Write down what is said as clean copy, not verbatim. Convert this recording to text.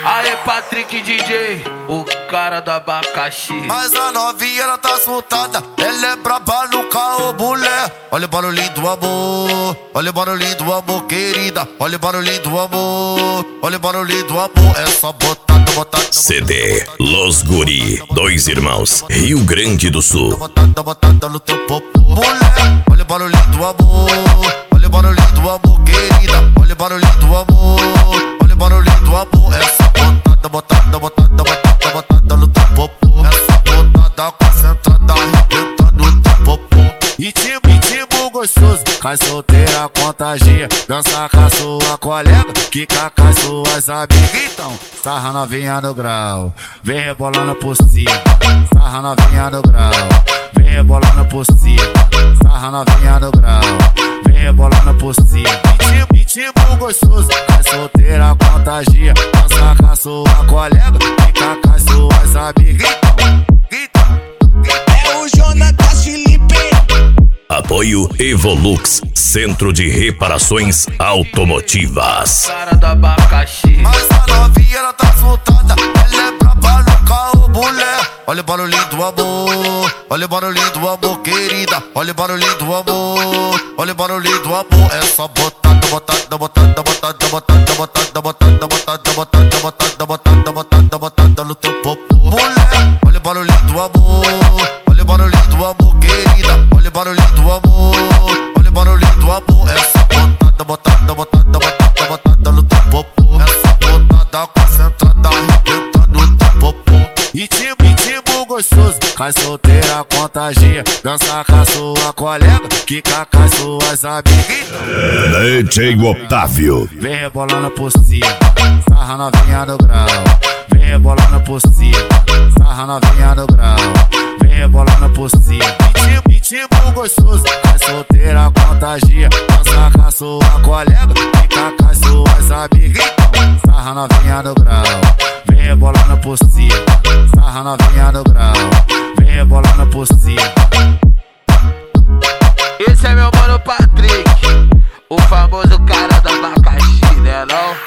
Aê, Patrick DJ, o cara do abacaxi. Mas a novinha ela tá soltada, ela é braba no carro, mulher. Olha o barulhinho do amor, olha o barulhinho do amor, querida. Olha o barulhinho do amor, olha o barulhinho do amor. É só botada, botada. CD Los Guri, dois irmãos, Rio Grande do Sul. Botada, botada no teu popô, mulher. Olha o barulhinho do amor, olha o barulhinho do amor, querida. Olha o barulhinho do amor, olha o barulhinho do amor. É só botada, botada, botada, botada, botada no teu popô. É só botada concentrada, arrebentando no teu popô. Ritmo gostoso, cai solteira, contagia. Dança com a sua colega, quica com as suas amigas. Então, sarra novinha no grau, vem rebolando por cima. Sarra novinha no grau, vem rebolando por cima. Sarra novinha no grau, vem rebolando por cima. Ritmo gostoso, cai solteira, contagia. Dança com a sua colega, quica com as suas amigas. É o Jonatas Felipe. Apoio Evolux, Centro de Reparações Automotivas. Cara do abacaxi. Mas a novinha ela tá soltada, ela é braba no carro, mulher. Olha o barulhinho do amor, olha o barulhinho do amor, querida. Olha o barulhinho do amor, olha o barulhinho do amor. É só botada, botada, botada, botada, botada, botada, botada, botada, botada, botada, botada, botada, botada no teu popô, mulher. Olha o barulhinho do amor, olha o barulhinho do amor, querida. Olha o barulhinho do amor, olha o barulhinho do amor. É só botada, botada, botada, botada, botada no teu popô. É só botada concentrada, arrebentando no teu popô. Ritmo gostoso, cai solteira, contagia. Dança com a sua colega, quica com as suas amigas. DJ Otávio. Vem rebolando por cima, sarra novinha no grau. Vem rebolando por cima, sarra novinha no grau. Vem rebolando por cima. Ritmo gostoso, cai solteira, contagia. Dança com a sua colega, fica com as suas amigas. Sarra novinha no grau, vem rebolando por cima. Sarra novinha no grau, vem rebolando por cima. Esse é meu mano Patrick, o famoso cara do abacaxi, né não?